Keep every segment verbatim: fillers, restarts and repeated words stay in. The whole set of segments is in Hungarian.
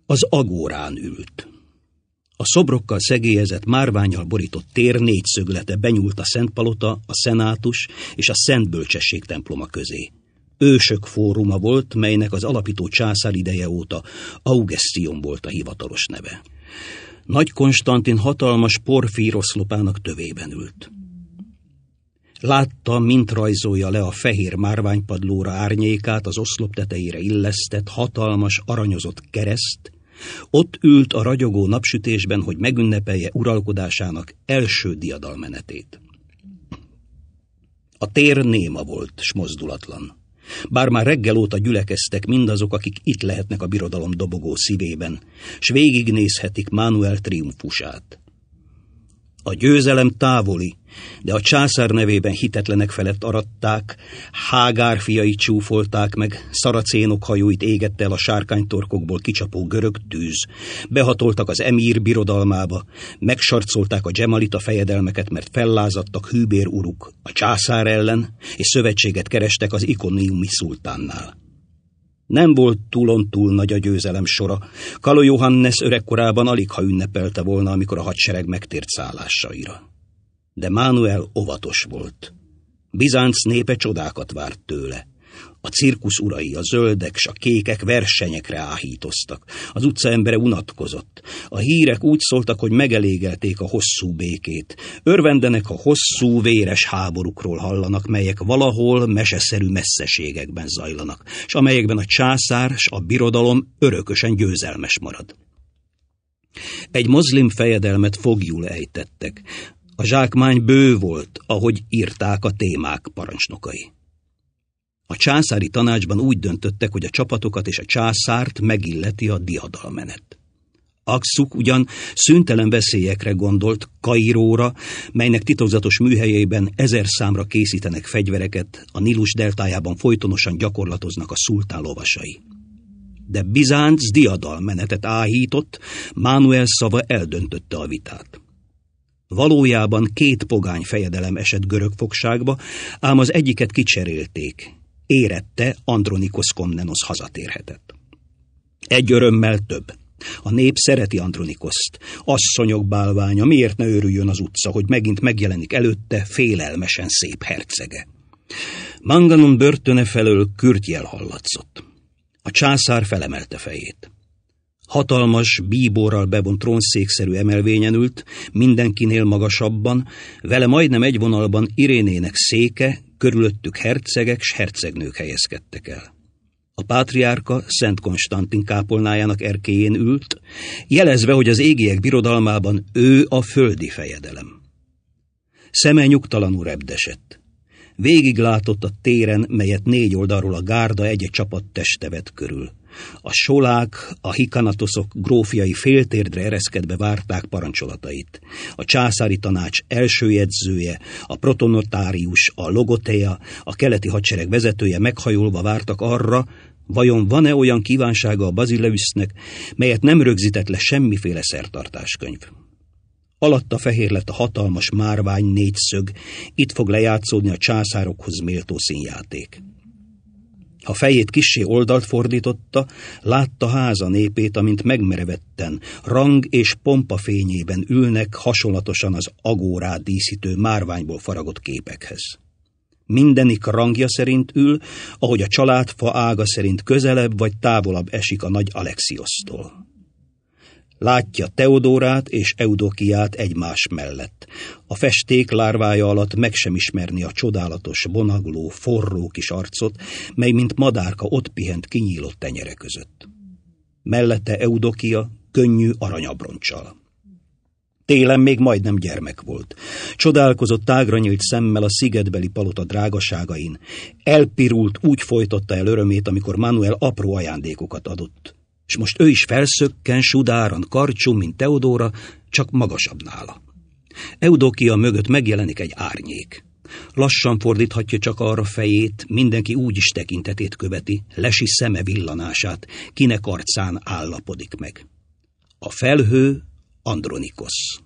Az agórán ült. A szobrokkal szegélyezett, márvánnyal borított tér négyszöglete benyúlt a Szentpalota, a Szenátus és a Szent Bölcsesség temploma közé. Ősök fóruma volt, melynek az alapító császár ideje óta Augustion volt a hivatalos neve. Nagy Konstantin hatalmas porfíroszlopának tövében ült. Látta, mint rajzolja le a fehér márványpadlóra árnyékát az oszlop tetejére illesztett, hatalmas, aranyozott kereszt. Ott ült a ragyogó napsütésben, hogy megünnepelje uralkodásának első diadalmenetét. A tér néma volt, s mozdulatlan. Bár már reggel óta gyülekeztek mindazok, akik itt lehetnek a birodalom dobogó szívében, s végignézhetik Mánuel triumfusát. A győzelem távoli, de a császár nevében hitetlenek felett aratták, Hágár fiai csúfolták meg, szaracénok hajóit égette el a sárkánytorkokból kicsapó görög tűz, behatoltak az emír birodalmába, megsarcolták a dzsemalita fejedelmeket, mert fellázadtak hűbér uruk a császár ellen, és szövetséget kerestek az ikoniumi szultánnál. Nem volt túlontúl nagy a győzelem sora. Kalo Johannes öregkorában aligha ünnepelte volna, amikor a hadsereg megtért szállásaira. De Mánuel óvatos volt. Bizánc népe csodákat várt tőle. A cirkusz urai, a zöldek s a kékek versenyekre áhítoztak. Az utca embere unatkozott. A hírek úgy szóltak, hogy megelégelték a hosszú békét. Örvendenek, a hosszú, véres háborúkról hallanak, melyek valahol meseszerű messzeségekben zajlanak, s amelyekben a császár s a birodalom örökösen győzelmes marad. Egy mozlim fejedelmet foglyul ejtettek. A zsákmány bő volt, ahogy írták a témák parancsnokai. A császári tanácsban úgy döntöttek, hogy a csapatokat és a császárt megilleti a diadalmenet. Akszuk ugyan szüntelen veszélyekre gondolt, Kairóra, melynek titokzatos műhelyeiben ezer számra készítenek fegyvereket, a Nílus deltájában folytonosan gyakorlatoznak a szultán lovasai. De Bizánc diadalmenetet áhított, Mánuel szava eldöntötte a vitát. Valójában két pogány fejedelem esett görög fogságba, ám az egyiket kicserélték. Érette, Andronikos Komnenos hazatérhetett. Egy örömmel több. A nép szereti Andronikoszt. Asszonyok bálványa, miért ne örüljön az utca, hogy megint megjelenik előtte félelmesen szép hercege. Manganum börtöne felől kürtjel hallatszott. A császár felemelte fejét. Hatalmas, bíborral bevont trónszékszerű emelvényen ült, mindenkinél magasabban, vele majdnem egy vonalban Irénének széke, körülöttük hercegek s hercegnők helyezkedtek el. A pátriárka Szent Konstantin kápolnájának erkélyén ült, jelezve, hogy az égiek birodalmában ő a földi fejedelem. Szeme nyugtalanul repdesett. Végiglátott a téren, melyet négy oldalról a gárda egy-egy csapat teste vett körül. A solák, a hikanatoszok grófiai féltérdre ereszkedve várták parancsolatait. A császári tanács első jegyzője, a protonotárius, a logotea, a keleti hadsereg vezetője meghajolva vártak arra, vajon van-e olyan kívánsága a Bazileusznek, melyet nem rögzített le semmiféle szertartáskönyv. Alatta fehér lett a hatalmas márvány négyszög, itt fog lejátszódni a császárokhoz méltó színjáték. Ha fejét kissé oldalt fordította, látta háza népét, amint megmerevetten, rang és pompa fényében ülnek hasonlatosan az agórát díszítő márványból faragott képekhez. Mindenik rangja szerint ül, ahogy a családfa ága szerint közelebb vagy távolabb esik a nagy Alexiosztól. Látja Teodórát és Eudokiát egymás mellett. A festék lárvája alatt meg sem ismerni a csodálatos, vonagló, forró kis arcot, mely mint madárka ott pihent kinyílott tenyere között. Mellette Eudokia könnyű aranyabroncsal. Télen még majdnem gyermek volt. Csodálkozott tágra nyílt szemmel a szigetbeli palota drágaságain. Elpirult, úgy folytotta el örömét, amikor Mánuel apró ajándékokat adott. És most ő is felszökken, sudáran, karcsú, mint Teodóra, csak magasabb nála. Eudokia mögött megjelenik egy árnyék. Lassan fordíthatja csak arra fejét, mindenki úgy is tekintetét követi, lesi szeme villanását, kinek arcán állapodik meg. A felhő Andronikosz.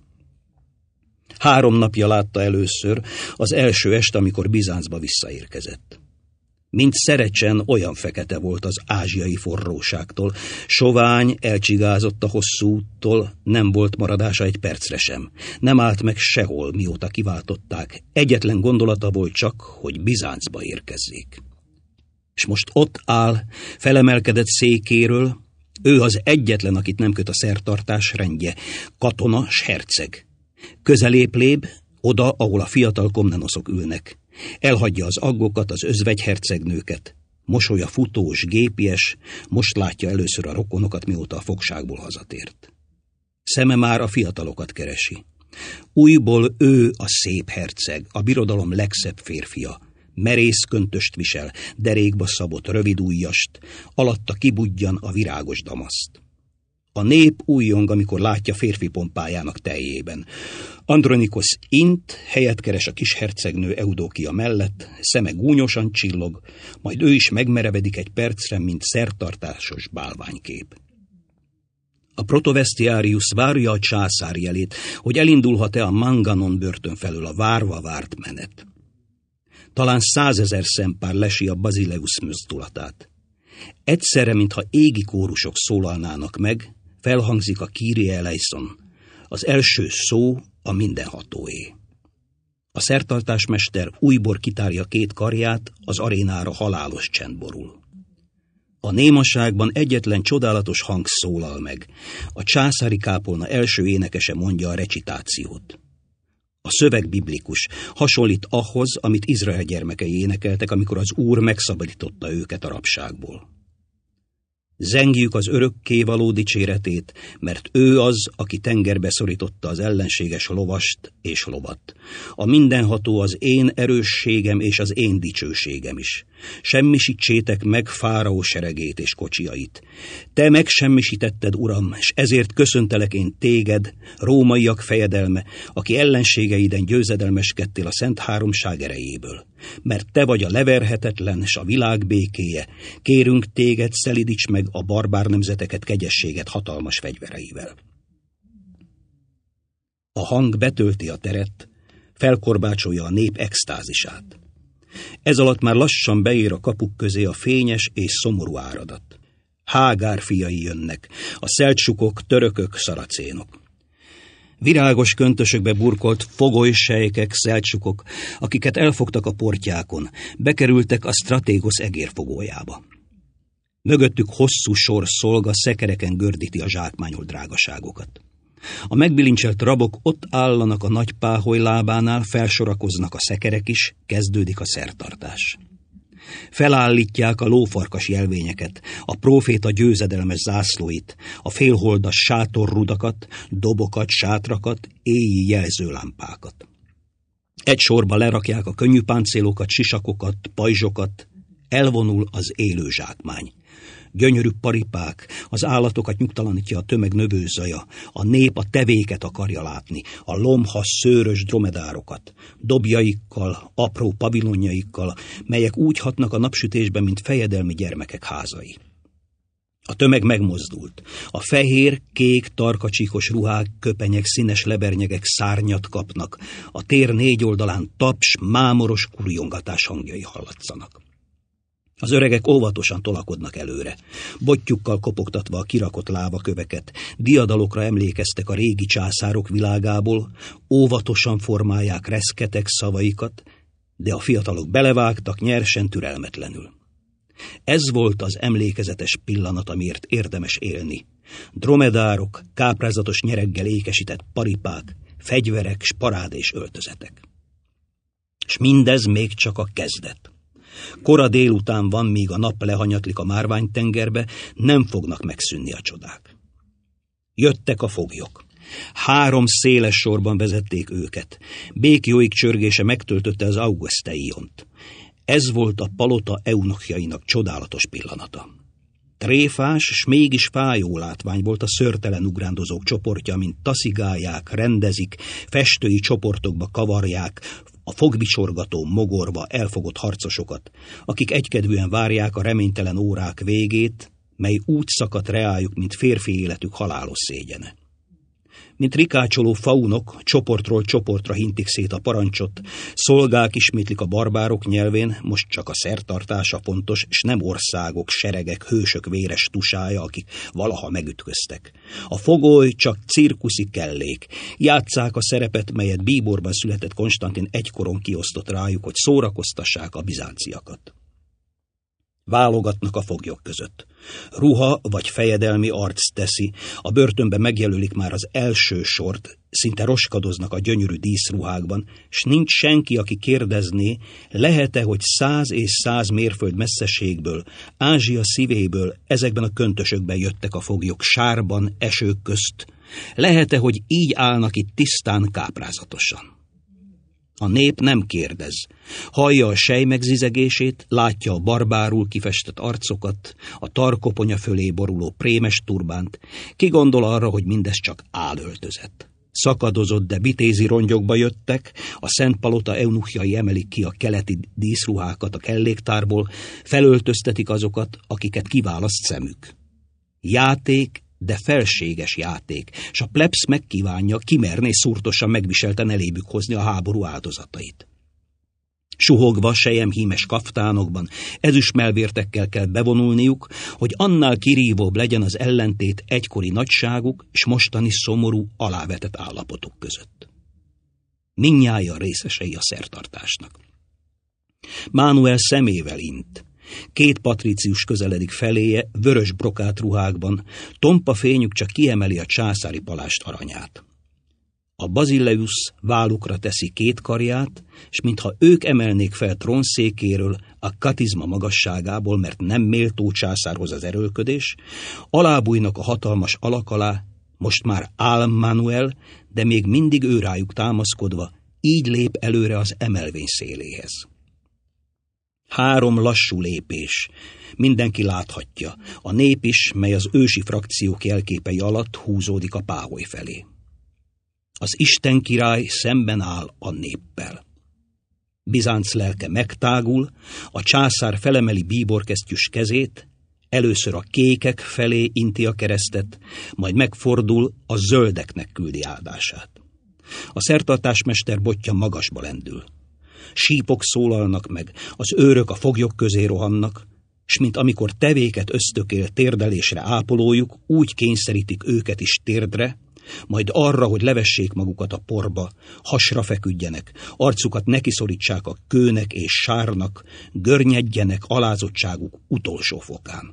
Három napja látta először, az első este, amikor Bizáncba visszaérkezett. Mint Szerecsen, olyan fekete volt az ázsiai forróságtól. Sovány, elcsigázott a hosszú úttól, nem volt maradása egy percre sem. Nem állt meg sehol, mióta kiváltották. Egyetlen gondolata volt csak, hogy Bizáncba érkezzék. És most ott áll, felemelkedett székéről, ő az egyetlen, akit nem köt a szertartás rendje, katona s herceg. Közelébb lép, oda, ahol a fiatal komnenoszok ülnek. Elhagyja az aggokat, az özvegyhercegnőket. Mosolya futós, gépies, most látja először a rokonokat, mióta a fogságból hazatért. Szeme már a fiatalokat keresi. Újból ő a szép herceg, a birodalom legszebb férfia. Merész köntöst visel, derékba szabott rövid ujjast, alatta kibudjan a virágos damaszt. A nép újjong, amikor látja férfi pompájának teljében. Andronikosz int, helyet keres a kis hercegnő Eudókia mellett, szeme gúnyosan csillog, majd ő is megmerevedik egy percre, mint szertartásos bálványkép. A protovestiarius várja a császár jelét, hogy elindulhat-e a Manganon börtön felől a várva várt menet. Talán százezer szempár lesi a Basileus mozdulatát. Egyszerre, mintha égi kórusok szólalnának meg, felhangzik a Kyrie eleison. Az első szó a mindenhatóé. A szertartásmester újbor kitárja két karját, az arénára halálos csend borul. A némaságban egyetlen csodálatos hang szólal meg. A császári kápolna első énekese mondja a recitációt. A szöveg biblikus, hasonlít ahhoz, amit Izrael gyermekei énekeltek, amikor az Úr megszabadította őket a rabságból. Zengjük az örökké való dicséretét, mert ő az, aki tengerbe szorította az ellenséges lovast és lovat. A mindenható az én erősségem és az én dicsőségem is. Semmisítsétek meg Fáraó seregét és kocsiait. Te megsemmisítetted, Uram, és ezért köszöntelek én téged, rómaiak fejedelme, aki ellenségeiden győzedelmeskedtél a Szent Háromság erejéből. Mert te vagy a leverhetetlen s a világ békéje, kérünk téged, szelidíts meg a barbár nemzeteket kegyességet hatalmas fegyvereivel. A hang betölti a teret, felkorbácsolja a nép extázisát. Ez alatt már lassan beér a kapuk közé a fényes és szomorú áradat. Hágár fiai jönnek, a szelcsukok, törökök, szaracénok. Virágos köntösökbe burkolt fogolysejkek, szelcsukok, akiket elfogtak a portyákon, bekerültek a Stratégosz egérfogójába. Mögöttük hosszú sor szolga szekereken gördíti a zsákmányolt drágaságokat. A megbilincselt rabok ott állanak a nagy páholy lábánál, felsorakoznak a szekerek is, kezdődik a szertartás. Felállítják a lófarkas jelvényeket, a próféta győzedelmes zászlóit, a félholdas sátorrudakat, dobokat, sátrakat, éji jelzőlámpákat. Egy sorba lerakják a könnyű páncélokat, sisakokat, pajzsokat, elvonul az élő zsákmány. Gyönyörű paripák, az állatokat nyugtalanítja a tömeg növőzaja, a nép a tevéket akarja látni, a lomhas, szőrös dromedárokat, dobjaikkal, apró pavilonjaikkal, melyek úgy hatnak a napsütésben, mint fejedelmi gyermekek házai. A tömeg megmozdult. A fehér, kék, tarkacsíkos ruhák, köpenyek, színes lebernyegek szárnyat kapnak. A tér négy oldalán taps, mámoros kurjongatás hangjai hallatszanak. Az öregek óvatosan tolakodnak előre. Bottyukkal kopogtatva a kirakott lávaköveket, diadalokra emlékeztek a régi császárok világából, óvatosan formálják reszketek szavaikat, de a fiatalok belevágtak nyersen, türelmetlenül. Ez volt az emlékezetes pillanat, amiért érdemes élni. Dromedárok, káprázatos nyereggel ékesített paripák, fegyverek, s parádés öltözetek. S mindez még csak a kezdet. Kora délután van, míg a nap lehanyatlik a márványtengerbe, nem fognak megszűnni a csodák. Jöttek a foglyok. Három széles sorban vezették őket. Békjóik csörgése megtöltötte az Augusteiont. Ez volt a palota eunuchjainak csodálatos pillanata. Tréfás, s mégis fájó látvány volt a szőrtelen ugrándozók csoportja, mint taszigálják, rendezik, festői csoportokba kavarják, a fogbicsorgató, mogorva, elfogott harcosokat, akik egykedvűen várják a reménytelen órák végét, mely úgy szakadt reájuk, mint férfi életük halálos szégyene. Mint rikácsoló faunok, csoportról csoportra hintik szét a parancsot, szolgák ismétlik a barbárok nyelvén, most csak a szertartása fontos, s nem országok, seregek, hősök véres tusája, akik valaha megütköztek. A fogoly csak cirkuszi kellék. Játsszák a szerepet, melyet bíborban született Konstantin egykoron kiosztott rájuk, hogy szórakoztassák a bizánciakat. Válogatnak a foglyok között. Ruha vagy fejedelmi arc teszi, a börtönbe megjelölik már az első sort, szinte roskadoznak a gyönyörű díszruhákban, s nincs senki, aki kérdezné, lehet-e, hogy száz és száz mérföld messzeségből, Ázsia szívéből, ezekben a köntösökben jöttek a foglyok sárban, esők közt, lehet-e, hogy így állnak itt tisztán, káprázatosan. A nép nem kérdez. Hallja a sejmegzizegését, látja a barbárul kifestett arcokat, a tarkoponya fölé boruló prémes turbánt, ki gondol arra, hogy mindez csak álöltözet. Szakadozott, de vitézi rongyokba jöttek, a Szent Palota eunuchjai emelik ki a keleti díszruhákat a kelléktárból, felöltöztetik azokat, akiket kiválaszt szemük. Játék, de felséges játék, s a plebsz megkívánja, kimerné szurtosan megviselten elébük hozni a háború áldozatait. Suhogva selyemhímes kaftánokban, ezüstmelvértekkel kell bevonulniuk, hogy annál kirívóbb legyen az ellentét egykori nagyságuk és mostani szomorú, alávetett állapotuk között. Mindnyájan részesei a szertartásnak. Mánuel szemével int. Két patrícius közeledik feléje, vörös brokát ruhákban, tompa fényük csak kiemeli a császári palást aranyát. A Basileus vállukra teszi két karját, és mintha ők emelnék fel trónszékéről a katizma magasságából, mert nem méltó császárhoz az erőlködés, alábújnak a hatalmas alak alá, most már Álm Manuel, de még mindig ő rájuk támaszkodva, így lép előre az emelvény széléhez. Három lassú lépés. Mindenki láthatja. A nép is, mely az ősi frakciók jelképei alatt húzódik a páholy felé. Az Isten király szemben áll a néppel. Bizánc lelke megtágul, a császár felemeli bíborkesztyűs kezét, először a kékek felé inti a keresztet, majd megfordul, a zöldeknek küldi áldását. A szertartásmester botja magasba lendül. Sípok szólalnak meg, az őrök a foglyok közé rohannak, s mint amikor tevéket ösztökél térdelésre ápolójuk, úgy kényszerítik őket is térdre, majd arra, hogy levessék magukat a porba, hasra feküdjenek, arcukat nekiszorítsák a kőnek és sárnak, görnyedjenek alázottságuk utolsó fokán.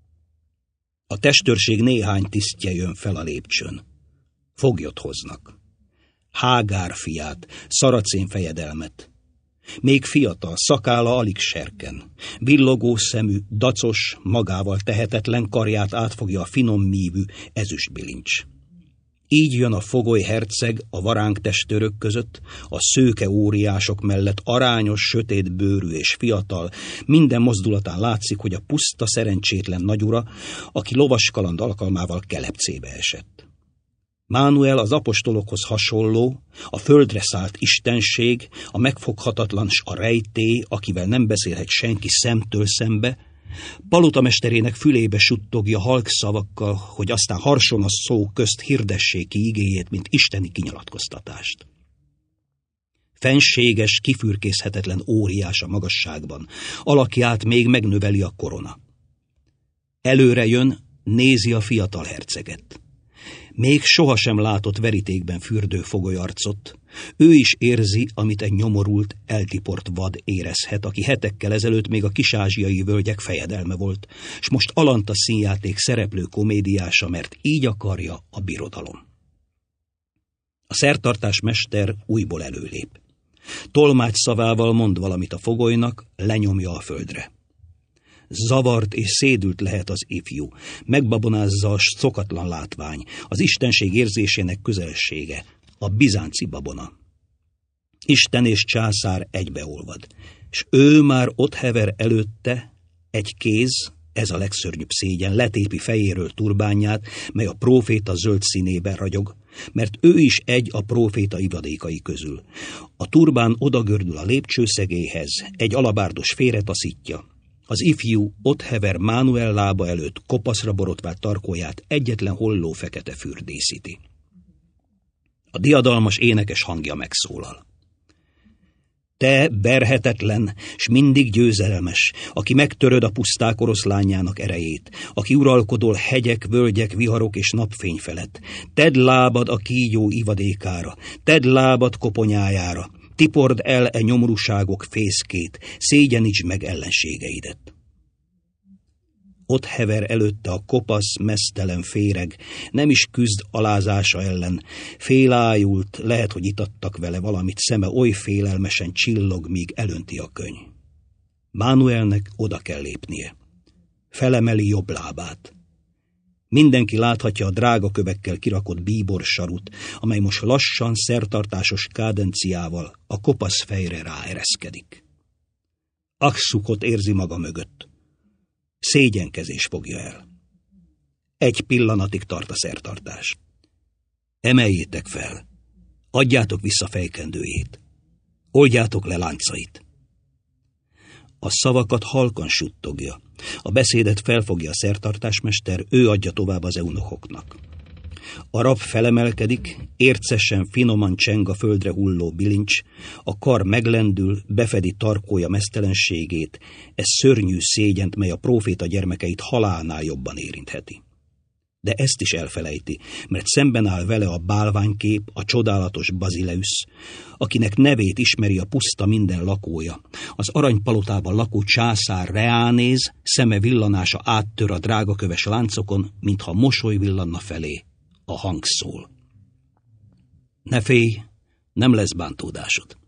A testőrség néhány tisztje jön fel a lépcsőn. Foglyot hoznak. Hágár fiát, szaracén fejedelmet. Még fiatal, szakálla alig serken. Villogó szemű, dacos, magával tehetetlen karját átfogja a finom mívű ezüstbilincs. Így jön a fogoly herceg a varánk testőrök között, a szőke óriások mellett arányos, sötét bőrű és fiatal, minden mozdulatán látszik, hogy a puszta, szerencsétlen nagyura, aki lovaskaland alkalmával kelepcébe esett. Mánuel az apostolokhoz hasonló, a földre szállt istenség, a megfoghatatlan s a rejtély, akivel nem beszélhet senki szemtől szembe, palotamesterének fülébe suttogja halk szavakkal, hogy aztán harson a szó közt hirdessék ki igéjét, mint isteni kinyilatkoztatást. Fenséges, kifürkészhetetlen óriás a magasságban, alakját még megnöveli a korona. Előre jön, nézi a fiatal herceget. Még sohasem látott verítékben fürdő fogolyarcot. Ő is érzi, amit egy nyomorult, eltiport vad érezhet, aki hetekkel ezelőtt még a kis-ázsiai völgyek fejedelme volt, s most alanta színjáték szereplő komédiása, mert így akarja a birodalom. A szertartás mester újból előlép. Tolmács szavával mond valamit a fogolynak, lenyomja a földre. Zavart és szédült lehet az ifjú, megbabonázza a szokatlan látvány, az istenség érzésének közelsége, a bizánci babona. Isten és császár egybeolvad, és ő már ott hever előtte, egy kéz, ez a legszörnyűbb szégyen, letépi fejéről turbánját, mely a próféta zöld színében ragyog, mert ő is egy a próféta ivadékai közül. A turbán odagördül a lépcsőszegélyhez, egy alabárdos félretaszítja. Az ifjú ott hever Mánuel lába előtt kopaszra borotvált tarkóját egyetlen holló fekete fűr díszíti. A diadalmas énekes hangja megszólal. Te, berhetetlen, s mindig győzelmes, aki megtöröd a puszták oroszlányának erejét, aki uralkodol hegyek, völgyek, viharok és napfény felett, tedd lábad a kígyó ivadékára, tedd lábad koponyájára, tipord el e nyomorúságok fészkét, szégyenítsd meg ellenségeidet. Ott hever előtte a kopasz, meztelen féreg, nem is küzd alázása ellen, félájult, lehet, hogy itattak vele valamit, szeme oly félelmesen csillog, míg elönti a könyv. Mánuelnek oda kell lépnie. Felemeli jobb lábát. Mindenki láthatja a drága kövekkel kirakott bíbor sarut, amely most lassan, szertartásos kádenciával a kopasz fejre ráereszkedik. Akszukot érzi maga mögött. Szégyenkezés fogja el. Egy pillanatig tart a szertartás. Emeljétek fel, adjátok vissza fejkendőjét, oldjátok le láncait. A szavakat halkan suttogja, a beszédet felfogja a szertartásmester, ő adja tovább az eunuchoknak. A rab felemelkedik, ércesen, finoman cseng a földre hulló bilincs, a kar meglendül, befedi tarkója meztelenségét, ez szörnyű szégyent, mely a próféta gyermekeit halálnál jobban érintheti. De ezt is elfelejti, mert szemben áll vele a bálványkép, a csodálatos Bazileusz, akinek nevét ismeri a puszta minden lakója. Az aranypalotában lakó császár reánéz, szeme villanása áttör a drágaköves láncokon, mintha mosoly villanna felé. A hang szól. Ne félj, nem lesz bántódásod.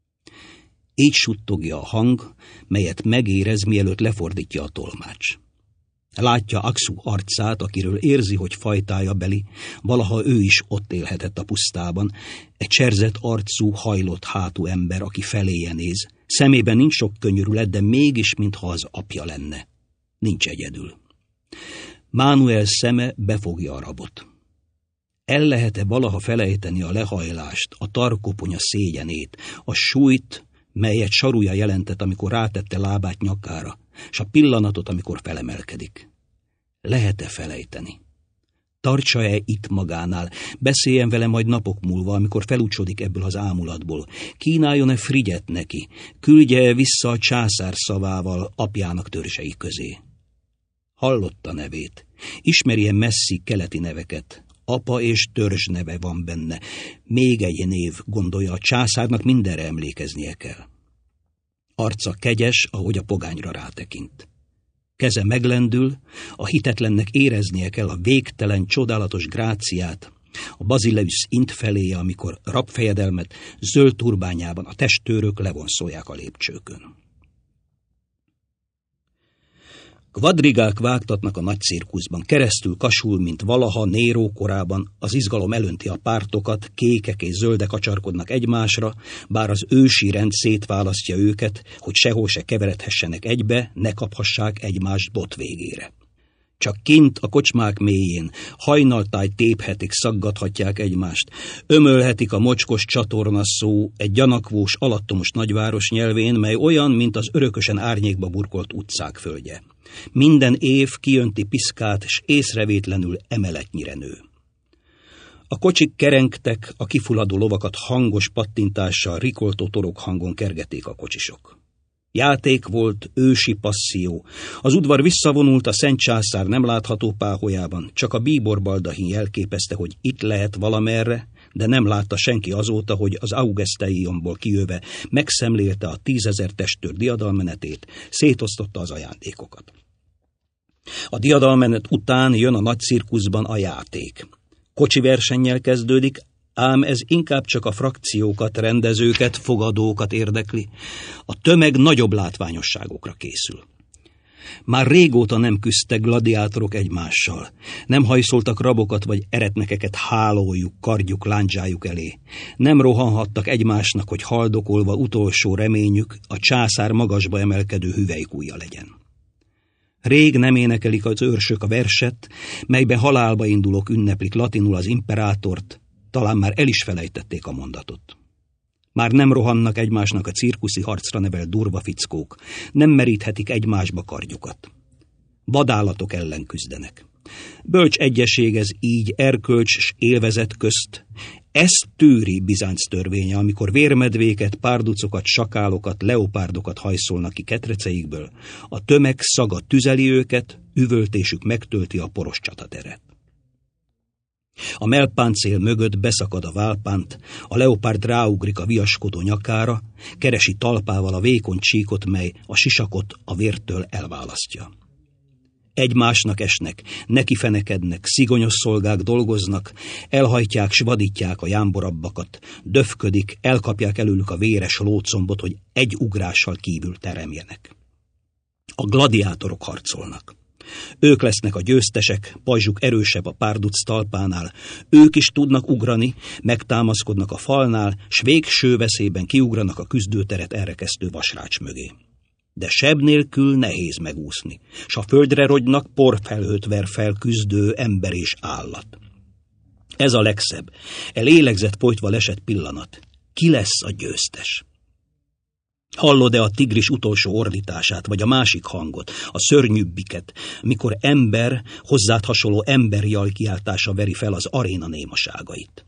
Így suttogja a hang, melyet megérez, mielőtt lefordítja a tolmács. Látja Akszu arcát, akiről érzi, hogy fajtája beli, valaha ő is ott élhetett a pusztában, egy cserzett arcú, hajlott hátú ember, aki feléje néz. Szemében nincs sok könyörület, de mégis, mintha az apja lenne. Nincs egyedül. Mánuel szeme befogja a rabot. El lehet-e valaha felejteni a lehajlást, a tarkoponya szégyenét, a súlyt, melyet sarúja jelentett, amikor rátette lábát nyakára, s a pillanatot, amikor felemelkedik? Lehet-e felejteni? Tartsa-e itt magánál, beszéljen vele majd napok múlva, amikor felúcsodik ebből az ámulatból, kínáljon-e Frigyet neki, küldje-e vissza a császár szavával apjának törzsei közé? Hallotta nevét, ismerje messzi keleti neveket, apa és törzs neve van benne. Még egy név, gondolja, a császárnak mindenre emlékeznie kell. Arca kegyes, ahogy a pogányra rátekint. Keze meglendül, a hitetlennek éreznie kell a végtelen, csodálatos gráciát, a Bazileusz int feléje, amikor rabfejedelmet zöld turbányában a testőrök levonszolják a lépcsőkön. Kvadrigák vágtatnak a nagy cirkuszban, keresztül kasul, mint valaha Néró korában, az izgalom elönti a pártokat, kékek és zöldek acsarkodnak egymásra, bár az ősi rend szétválasztja őket, hogy sehol se keveredhessenek egybe, ne kaphassák egymást bot végére. Csak kint a kocsmák mélyén hajnaltáj téphetik, szaggathatják egymást, ömölhetik a mocskos csatorna szó egy gyanakvós, alattomos nagyváros nyelvén, mely olyan, mint az örökösen árnyékba burkolt utcák földje. Minden év kijönti piszkát, s észrevétlenül emeletnyire nő. A kocsik kerengtek, a kifulladó lovakat hangos pattintással, rikoltó torok hangon kergették a kocsisok. Játék volt, ősi passzió. Az udvar visszavonult, a szent császár nem látható páholyában, csak a bíbor baldahin jelképezte, hogy itt lehet valamerre, de nem látta senki azóta, hogy az Augusteiumból kijöve megszemlélte a tízezer testőr diadalmenetét, szétosztotta az ajándékokat. A diadalmenet után jön a nagy cirkuszban a játék. Kocsi versennyel kezdődik, ám ez inkább csak a frakciókat, rendezőket, fogadókat érdekli. A tömeg nagyobb látványosságokra készül. Már régóta nem küzdtek gladiátorok egymással. Nem hajszoltak rabokat vagy eretnekeket hálójuk, kardjuk, lándzsájuk elé. Nem rohanhattak egymásnak, hogy haldokolva utolsó reményük a császár magasba emelkedő hüvelykujja legyen. Rég nem énekelik az őrsök a verset, melybe halálba indulók ünneplik latinul az imperátort, talán már el is felejtették a mondatot. Már nem rohannak egymásnak a cirkuszi harcra nevelt durva fickók, nem meríthetik egymásba kardjukat. Vadállatok ellen küzdenek. Bölcs egyesség ez így erkölcs s élvezet közt, Ezt tűri Bizánc törvénye, amikor vérmedvéket, párducokat, sakálokat, leopárdokat hajszolnak ki ketreceikből, a tömeg szaga tüzeli őket, üvöltésük megtölti a poros csatateret. A mellpáncél mögött beszakad a válpánt, a leopárd ráugrik a viaskodó nyakára, keresi talpával a vékony csíkot, mely a sisakot a vértől elválasztja. Egymásnak esnek, neki fenekednek, szigonyos szolgák dolgoznak, elhajtják s vadítják a jámborabbakat, döfködik, elkapják előlük a véres lócombot, hogy egy ugrással kívül teremjenek. A gladiátorok harcolnak. Ők lesznek a győztesek, pajzsuk erősebb a párduc talpánál, ők is tudnak ugrani, megtámaszkodnak a falnál, s végső veszélyben kiugranak a küzdőteret elrekesztő vasrács mögé. De seb nélkül nehéz megúszni, s a földre rogynak, porfelhőt ver fel küzdő ember és állat. Ez a legszebb, e lélegzett folytva lesett pillanat. Ki lesz a győztes? Hallod-e a tigris utolsó ordítását, vagy a másik hangot, a szörnyűbbiket, mikor ember, hozzád hasonló emberjal kiáltása veri fel az aréna némaságait?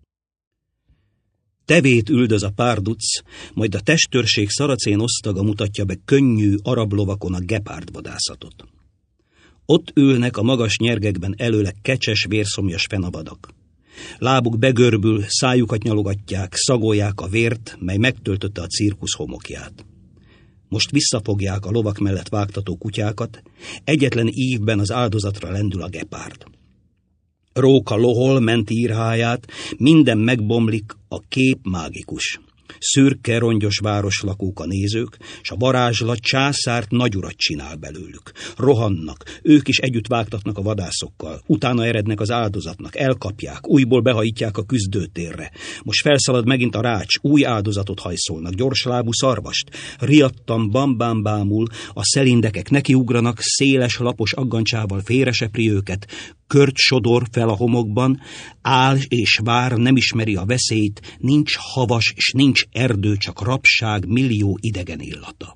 Tevét üldöz a párduc, majd a testőrség szaracén osztaga mutatja be könnyű arab lovakon a gepárdvadászatot. Ott ülnek a magas nyergekben előle kecses, vérszomjas fenabadak. Lábuk begörbül, szájukat nyalogatják, szagolják a vért, mely megtöltötte a cirkusz homokját. Most visszafogják a lovak mellett vágtató kutyákat, egyetlen ívben az áldozatra lendül a gepárd. Róka lohol, menti írháját, minden megbomlik, a kép mágikus. Szürke, rongyos városlakók a nézők, s a varázslat császárt nagyurat csinál belőlük. Rohannak, ők is együtt vágtatnak a vadászokkal, utána erednek az áldozatnak, elkapják, újból behajítják a küzdőtérre. Most felszalad megint a rács, új áldozatot hajszolnak, gyorslábú szarvast. Riadtan bambámbámul, a szelindekek nekiugranak, széles, lapos aggancsával félresepri őket, kört sodor fel a homokban, áll és vár, nem ismeri a veszélyt, nincs havas és nincs erdő, csak rabság, millió idegen illata.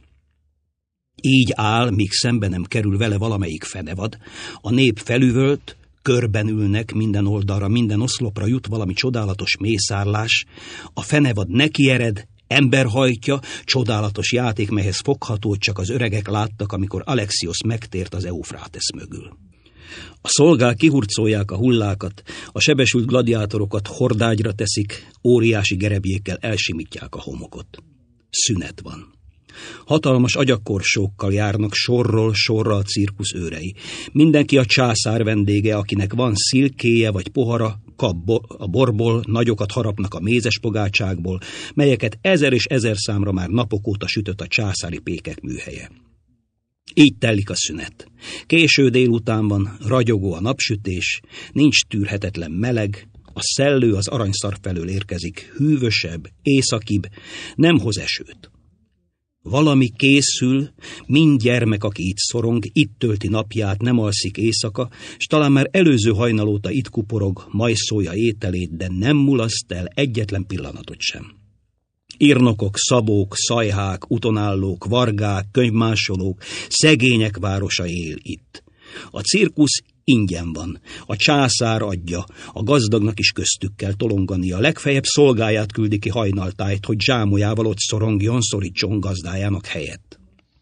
Így áll, míg szembe nem kerül vele valamelyik fenevad, a nép felüvölt, körben ülnek, minden oldalra, minden oszlopra jut valami csodálatos mészárlás, a fenevad nekiered, ember hajtja, csodálatos játék, melyhez fogható csak az öregek láttak, amikor Alexios megtért az Eufrátesz mögül. A szolgák kihurcolják a hullákat, a sebesült gladiátorokat hordágyra teszik, óriási gerebjékkel elsimítják a homokot. Szünet van. Hatalmas agyakorsókkal járnak sorról sorra a cirkusz őrei. Mindenki a császár vendége, akinek van szilkéje vagy pohara, kap bo- a borból, nagyokat harapnak a mézes pogácsákból, melyeket ezer és ezer számra már napok óta sütött a császári pékek műhelye. Így telik a szünet. Késő délután van, ragyogó a napsütés, nincs tűrhetetlen meleg, a szellő az aranyszar felől érkezik, hűvösebb, északibb, nem hoz esőt. Valami készül, mind gyermek, aki itt szorong, itt tölti napját, nem alszik éjszaka, s talán már előző hajnal óta itt kuporog, majszolja ételét, de nem mulaszt el egyetlen pillanatot sem. Írnokok, szabók, szajhák, utonállók, vargák, könyvmásolók, szegények városa él itt. A cirkusz ingyen van, a császár adja, a gazdagnak is köztük kell tolongania, legfeljebb szolgáját küldi ki hajnaltájt, hogy zsámolyával ott szorongjon, szorítson gazdájának helyett.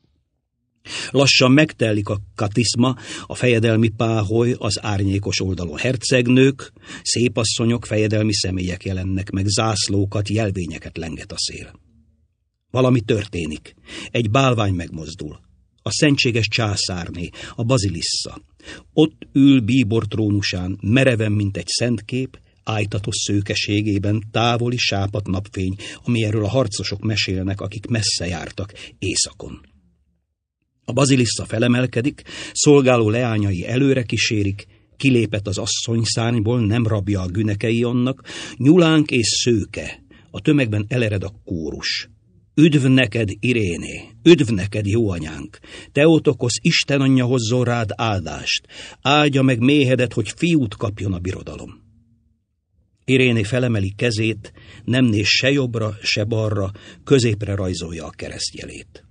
Lassan megtelik a katiszma, a fejedelmi páholy, az árnyékos oldalon hercegnők, szépasszonyok, fejedelmi személyek jelennek meg, zászlókat, jelvényeket lenget a szél. Valami történik, egy bálvány megmozdul. A szentséges császárné, a bazilissza. Ott ül bíbor trónusán, mereven, mint egy szentkép, ájtatos szőkeségében távoli sápadt napfény, ami erről a harcosok mesélnek, akik messze jártak éjszakon. A bazilissza felemelkedik, szolgáló leányai előre kísérik, kilépett az asszonyszárnyból, nem rabja a günekei annak, nyulánk és szőke, a tömegben elered a kórus. Üdv neked, Iréné, üdv neked, jó anyánk, Teotokosz Isten anyja hozzon rád áldást, áldja meg méhedet, hogy fiút kapjon a birodalom. Iréné felemeli kezét, nem néz se jobbra, se balra, középre rajzolja a keresztjelét.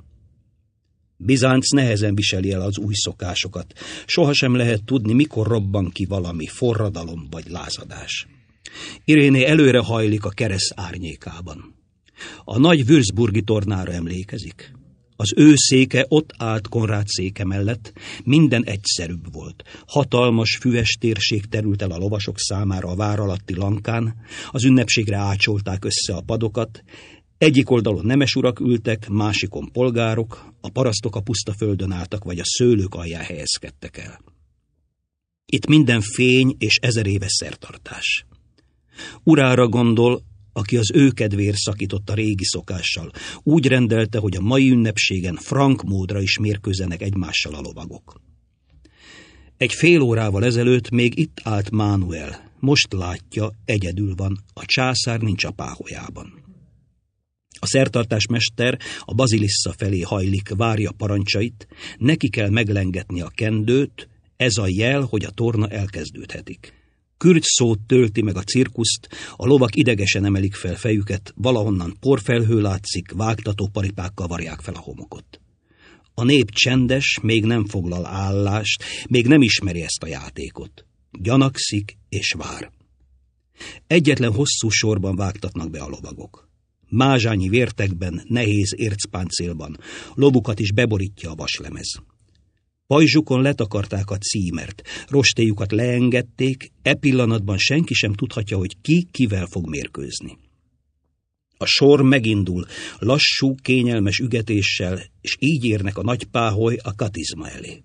Bizánc nehezen viseli el az új szokásokat. Sohasem lehet tudni, mikor robban ki valami forradalom vagy lázadás. Iréné előre hajlik a kereszt árnyékában. A nagy würzburgi tornára emlékezik. Az ő széke ott állt Konrád széke mellett, minden egyszerűbb volt. Hatalmas, füves térség terült el a lovasok számára a vár alatti lankán, az ünnepségre ácsolták össze a padokat, egyik oldalon nemes urak ültek, másikon polgárok, a parasztok a puszta földön álltak, vagy a szőlők alján helyezkedtek el. Itt minden fény és ezer éves szertartás. Urára gondol, aki az ő kedvéért szakított a régi szokással, úgy rendelte, hogy a mai ünnepségen frank módra is mérkőzzenek egymással a lovagok. Egy fél órával ezelőtt még itt állt Mánuel, most látja, egyedül van, a császár nincs a páholyában. A szertartásmester a bazilissza felé hajlik, várja parancsait, neki kell meglengetni a kendőt, ez a jel, hogy a torna elkezdődhetik. Kürtszót tölti meg a cirkuszt, a lovak idegesen emelik fel fejüket, valahonnan porfelhő látszik, vágtató paripákkal varják fel a homokot. A nép csendes, még nem foglal állást, még nem ismeri ezt a játékot. Gyanakszik és vár. Egyetlen hosszú sorban vágtatnak be a lovagok. Mázsányi vértekben, nehéz ércpáncélban, lobukat is beborítja a vaslemez. Pajzsukon letakarták a címert, rostéjukat leengedték, e pillanatban senki sem tudhatja, hogy ki kivel fog mérkőzni. A sor megindul, lassú, kényelmes ügetéssel, és így érnek a nagy páholy a katizma elé.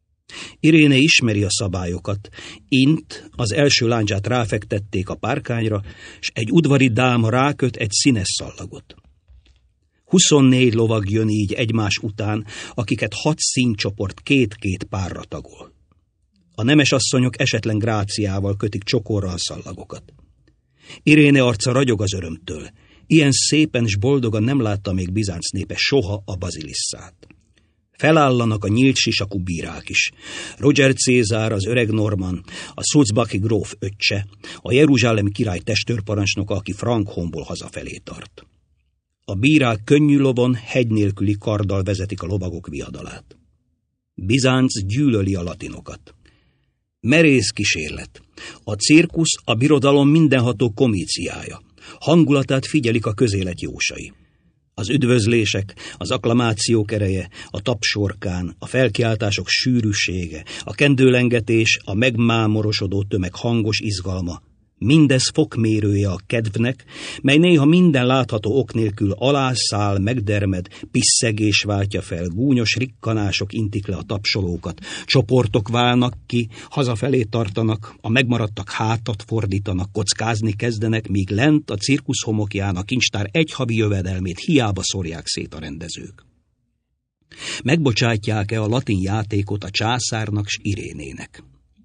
Iréné ismeri a szabályokat, int az első lándzsát ráfektették a párkányra, s egy udvari dáma ráköt egy színes szallagot. Huszonnégy lovag jön így egymás után, akiket hat színcsoport két-két párra tagol. A nemes asszonyok esetlen gráciával kötik csokorra a szallagokat. Iréné arca ragyog az örömtől. Ilyen szépen s boldogan nem látta még Bizánc népe soha a bazilisszát. Felállanak a nyílt sisakú bírák is. Roger Cézár, az öreg Norman, a Sulzbachi gróf öccse, a jeruzsálemi király testőrparancsnoka, aki Frankhomból hazafelé tart. A bírák könnyű lovon, hegy nélküli karddal vezetik a lovagok viadalát. Bizánc gyűlöli a latinokat. Merész kísérlet. A cirkusz a birodalom mindenható komíciája. Hangulatát figyelik a közélet jósai. Az üdvözlések, az akklamációk ereje, a tapsorkán, a felkiáltások sűrűsége, a kendőlengetés, a megmámorosodó tömeg hangos izgalma, mindez fokmérője a kedvnek, mely néha minden látható ok nélkül alászáll, megdermed, pisszegés váltja fel, gúnyos rikkanások intik le a tapsolókat, csoportok válnak ki, hazafelé tartanak, a megmaradtak hátat fordítanak, kockázni kezdenek, míg lent a cirkusz homokján a kincstár egy havi jövedelmét hiába szórják szét a rendezők. Megbocsátják-e a latin játékot a császárnak s Irénének?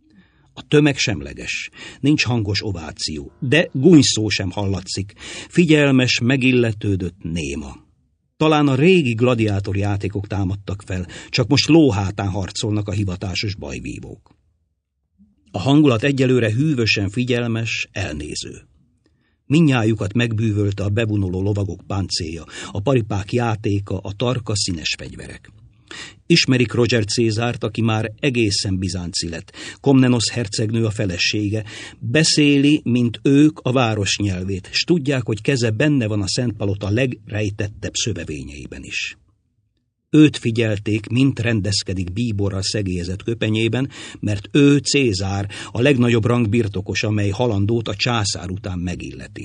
A tömeg semleges, nincs hangos ováció, de gúnyszó sem hallatszik, figyelmes, megilletődött néma. Talán a régi gladiátor játékok támadtak fel, csak most lóhátán harcolnak a hivatásos bajvívók. A hangulat egyelőre hűvösen figyelmes, elnéző. Mindnyájukat megbűvölte a bevonuló lovagok páncélja, a paripák játéka, a tarka színes fegyverek. Ismerik Roger Cézárt, aki már egészen bizánci lett. Komnenos hercegnő a felesége. Beszéli, mint ők, a város nyelvét, s tudják, hogy keze benne van a Szent Palota legrejtettebb szövevényeiben is. Őt figyelték, mint rendezkedik bíborral szegélyezett köpenyében, mert ő Cézár, a legnagyobb rang birtokos, amely halandót a császár után megilleti.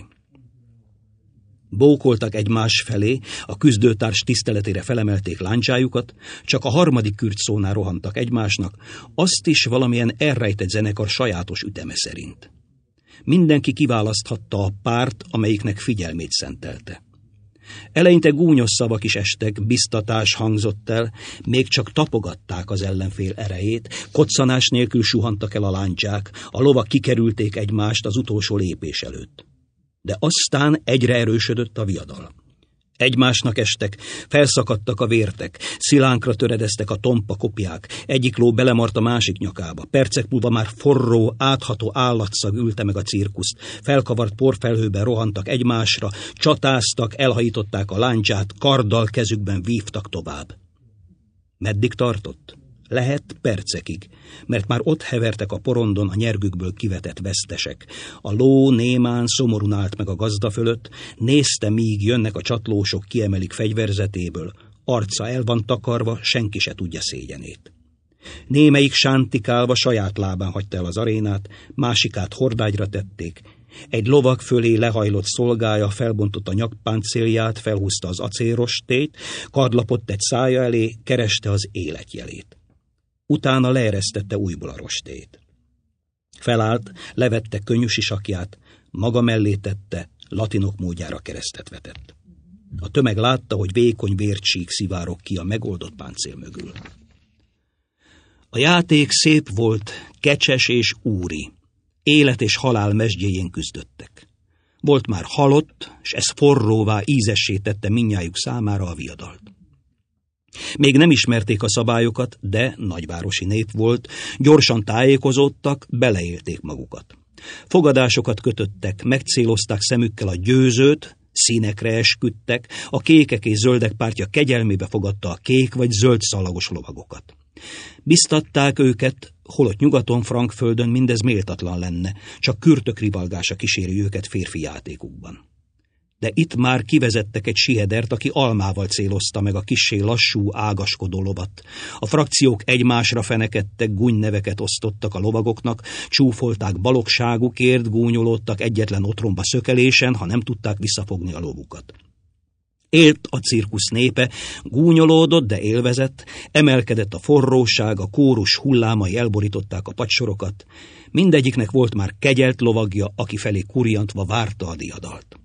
Bókoltak egymás felé, a küzdőtárs tiszteletére felemelték láncsájukat, csak a harmadik kürtszónál rohantak egymásnak, azt is valamilyen elrejtett zenekar sajátos üteme szerint. Mindenki kiválaszthatta a párt, amelyiknek figyelmét szentelte. Eleinte gúnyos szavak is estek, biztatás hangzott el, még csak tapogatták az ellenfél erejét, koccanás nélkül suhantak el a lándzsák, a lovak kikerülték egymást az utolsó lépés előtt. De aztán egyre erősödött a viadal. Egymásnak estek, felszakadtak a vértek, szilánkra töredeztek a tompa kopják, egyik ló belemart a másik nyakába, percek múlva már forró, átható állatszag ülte meg a cirkuszt, felkavart porfelhőben rohantak egymásra, csatáztak, elhajították a lándzsát, karddal kezükben vívtak tovább. Meddig tartott? Lehet percekig, mert már ott hevertek a porondon a nyergükből kivetett vesztesek. A ló némán szomorún állt meg a gazda fölött, nézte, míg jönnek a csatlósok, kiemelik fegyverzetéből, arca el van takarva, senki se tudja szégyenét. Némelyik sántikálva saját lábán hagyta el az arénát, másikát hordágyra tették. Egy lovag fölé lehajlott szolgája felbontotta nyakpáncélját, felhúzta az acélrostét, kardlapott egy szája elé, kereste az életjelét. Utána leeresztette újból a rostét. Felállt, levette könnyű sisakját, maga mellé tette, latinok módjára keresztet vetett. A tömeg látta, hogy vékony vércsík szivárog ki a megoldott páncél mögül. A játék szép volt, kecses és úri. Élet és halál mesdjéjén küzdöttek. Volt már halott, s ez forróvá, ízessé tette mindnyájuk számára a viadalt. Még nem ismerték a szabályokat, de nagyvárosi nép volt, gyorsan tájékozódtak, beleélték magukat. Fogadásokat kötöttek, megcélozták szemükkel a győzőt, színekre esküdtek, a kékek és zöldek pártja kegyelmébe fogadta a kék vagy zöld szalagos lovagokat. Biztatták őket, holott nyugaton, Frankföldön mindez méltatlan lenne, csak kürtök rivalgása kíséri őket férfi játékukban. De itt már kivezettek egy siedert, aki almával célozta meg a kissé lassú, ágaskodó lovat. A frakciók egymásra fenekedtek, gúnyneveket osztottak a lovagoknak, csúfolták balogságukért, gúnyolódtak egyetlen otromba szökelésen, ha nem tudták visszafogni a lovukat. Élt a cirkusz népe, gúnyolódott, de élvezett, emelkedett a forróság, a kórus hullámai elborították a padsorokat. Mindegyiknek volt már kegyelt lovagja, aki felé kurjantva várta a diadalt.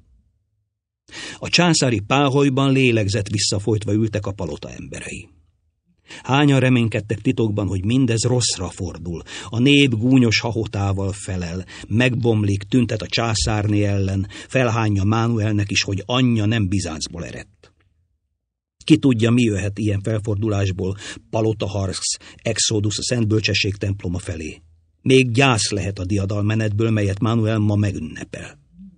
A császári páholyban lélegzett visszafolytva ültek a palota emberei. Hányan reménykedtek titokban, hogy mindez rosszra fordul, a nép gúnyos hahotával felel, megbomlik, tüntet a császárné ellen, felhányja Mánuelnek is, hogy anyja nem Bizáncból eredt. Ki tudja, mi jöhet ilyen felfordulásból, palotaharc, exodus a Szent Bölcsesség temploma felé. Még gyász lehet a diadalmenetből, melyet Mánuel ma megünnepel.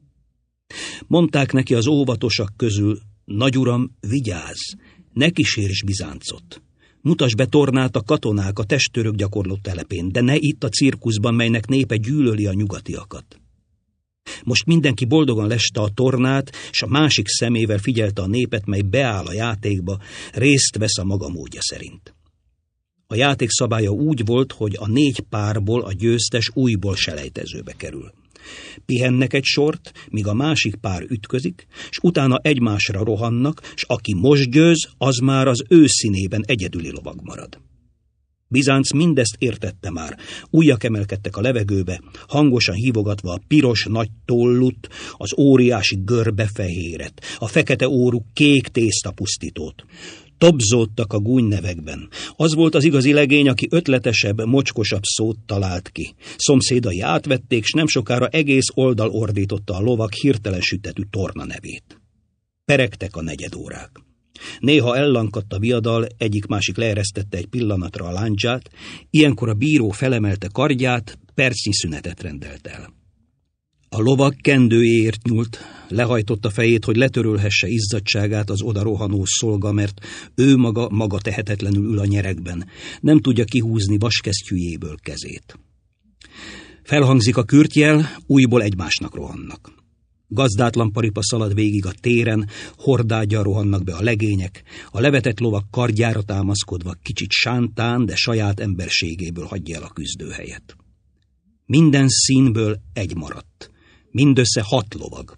Mondták neki az óvatosak közül: nagyuram, vigyázz, ne kísérts Bizáncot. Mutasd be tornát a katonák a testőrök gyakorló telepén, de ne itt a cirkuszban, melynek népe gyűlöli a nyugatiakat. Most mindenki boldogan leste a tornát, s a másik szemével figyelte a népet, mely beáll a játékba, részt vesz a maga módja szerint. A játék szabálya úgy volt, hogy a négy párból a győztes újból selejtezőbe kerül. Pihennek egy sort, míg a másik pár ütközik, s utána egymásra rohannak, s aki most győz, az már az ő színében egyedüli lovag marad. Bizánc mindezt értette már, ujjak emelkedtek a levegőbe, hangosan hívogatva a piros nagy tollut, az óriási görbefehéret, a fekete órú kék tésztapusztítót. Tobzódtak a gúnynevekben. Az volt az igazi legény, aki ötletesebb, mocskosabb szót talált ki. Szomszédai átvették, s nem sokára egész oldal ordította a lovak hirtelen sütetű torna nevét. Peregtek a negyedórák. Néha ellankadt a viadal, egyik-másik leeresztette egy pillanatra a lándzsát, ilyenkor a bíró felemelte kardját, percnyi szünetet rendelt el. A lovag kendőjéért nyúlt, lehajtotta fejét, hogy letörölhesse izzadtságát az oda rohanó szolga, mert ő maga maga tehetetlenül ül a nyeregben, nem tudja kihúzni vaskesztyűjéből kezét. Felhangzik a kürtjel, újból egymásnak rohannak. Gazdátlan paripa szalad végig a téren, hordággyal rohannak be a legények, a levetett lovak kardjára támaszkodva kicsit sántán, de saját emberségéből hagyja el a küzdőhelyet. Minden színből egy maradt. Mindössze hat lovag.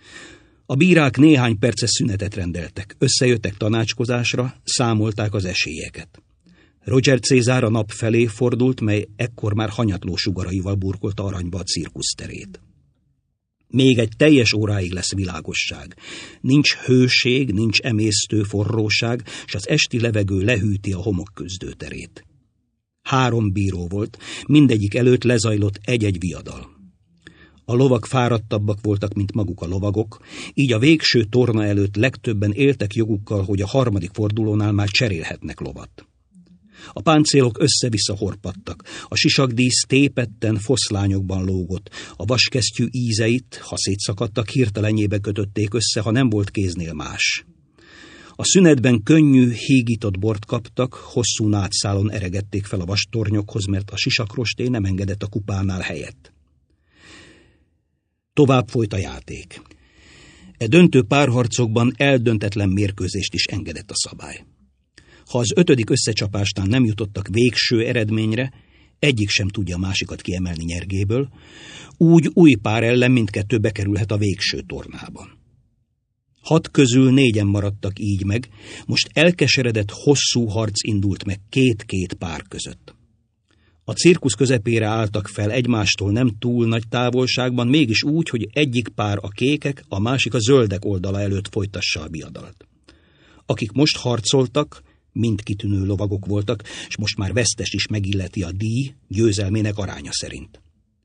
A bírák néhány perces szünetet rendeltek, összejöttek tanácskozásra, számolták az esélyeket. Roger Cézár a nap felé fordult, mely ekkor már hanyatló sugaraival burkolta aranyba a cirkuszterét. Még egy teljes óráig lesz világosság. Nincs hőség, nincs emésztő forróság, s az esti levegő lehűti a homok küzdőterét. Három bíró volt, mindegyik előtt lezajlott egy-egy viadal. A lovak fáradtabbak voltak, mint maguk a lovagok, így a végső torna előtt legtöbben éltek jogukkal, hogy a harmadik fordulónál már cserélhetnek lovat. A páncélok össze-vissza horpadtak, a sisakdísz tépetten foszlányokban lógott, a vaskesztyű ízeit, ha szétszakadtak, hirtelenjébe kötötték össze, ha nem volt kéznél más. A szünetben könnyű, hígított bort kaptak, hosszú nátszálon eregették fel a vastornyokhoz, mert a sisakrostély nem engedett a kupánál helyet. Tovább folyt a játék. E döntő párharcokban eldöntetlen mérkőzést is engedett a szabály. Ha az ötödik összecsapásnál nem jutottak végső eredményre, egyik sem tudja a másikat kiemelni nyergéből, úgy új pár ellen mindkettő bekerülhet a végső tornában. Hat közül négyen maradtak így meg, most elkeseredett hosszú harc indult meg két-két pár között. A cirkusz közepére álltak fel egymástól nem túl nagy távolságban, mégis úgy, hogy egyik pár a kékek, a másik a zöldek oldala előtt folytassa a viadalt. Akik most harcoltak, mind kitűnő lovagok voltak, és most már vesztest is megilleti a díj győzelmének aránya szerint.